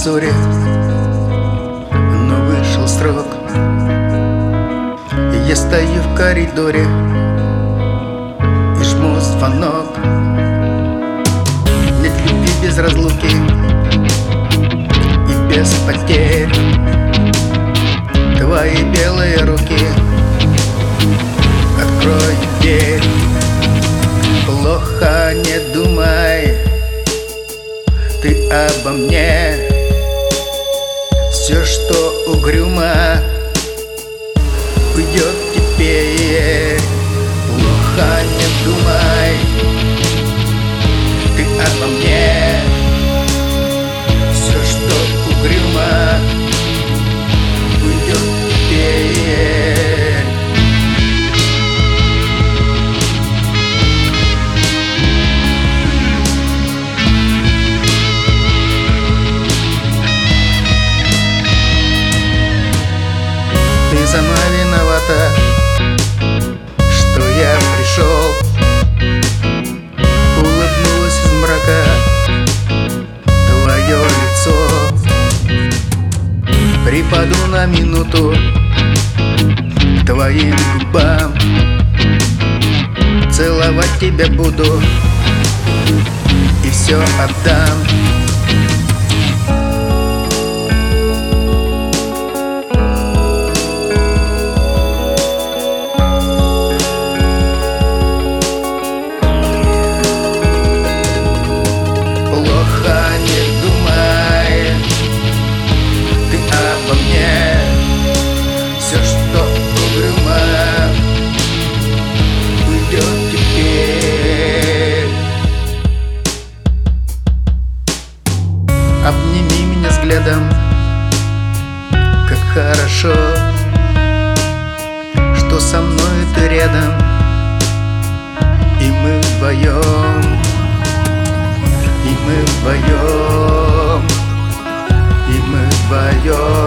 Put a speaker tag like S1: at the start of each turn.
S1: позоре, но вышел срок. И я стою в коридоре и жму звонок. Нет любви без разлуки и без потерь. Твои белые руки, открой дверь. Плохо не думай ты обо мне. Все, что угрюмо, уйдет теперь. Плохо не думай ты обо мне. Все, что угрюмо, уйдет теперь. Ты сама виновата, что я пришел. Улыбнулась из мрака твое лицо. Припаду на минуту к твоим губам. Целовать тебя буду и все отдам. Все, что угрюмо, уйдет теперь. Обними меня взглядом, как хорошо, что со мной ты рядом, и мы вдвоем, и мы вдвоем, и мы вдвоем.